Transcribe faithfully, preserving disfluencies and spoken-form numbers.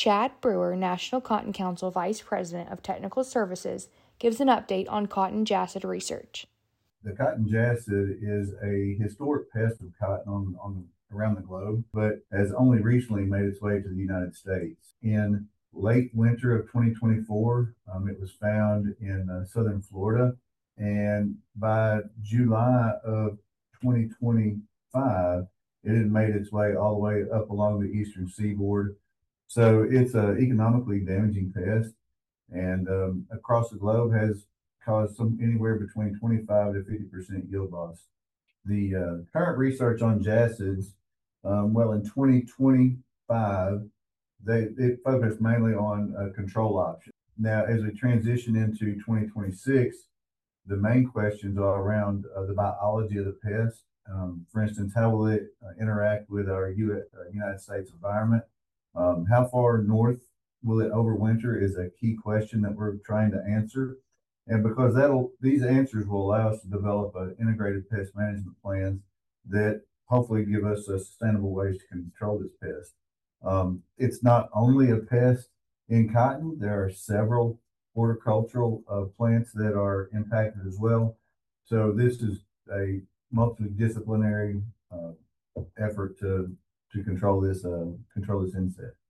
Chad Brewer, National Cotton Council Vice President of Technical Services, gives an update on cotton jassid research. The cotton jassid is a historic pest of cotton on, on around the globe, but has only recently made its way to the United States. In late winter of twenty twenty-four, um, it was found in uh, southern Florida, and by July of twenty twenty-five, it had made its way all the way up along the eastern seaboard. So it's an economically damaging pest, and um, across the globe has caused some anywhere between twenty-five to fifty percent yield loss. The uh, current research on jassids, um, well, in twenty twenty-five, they it focused mainly on a control option. Now, as we transition into twenty twenty-six, the main questions are around uh, the biology of the pest. Um, for instance, how will it uh, interact with our U S, uh, United States environment? Um, how far north will it overwinter is a key question that we're trying to answer. And because that'll these answers will allow us to develop an integrated pest management plans that hopefully give us a sustainable ways to control this pest. Um, it's not only a pest in cotton. There are several horticultural uh, plants that are impacted as well. So this is a multidisciplinary uh, effort to to control this uh, control this insect.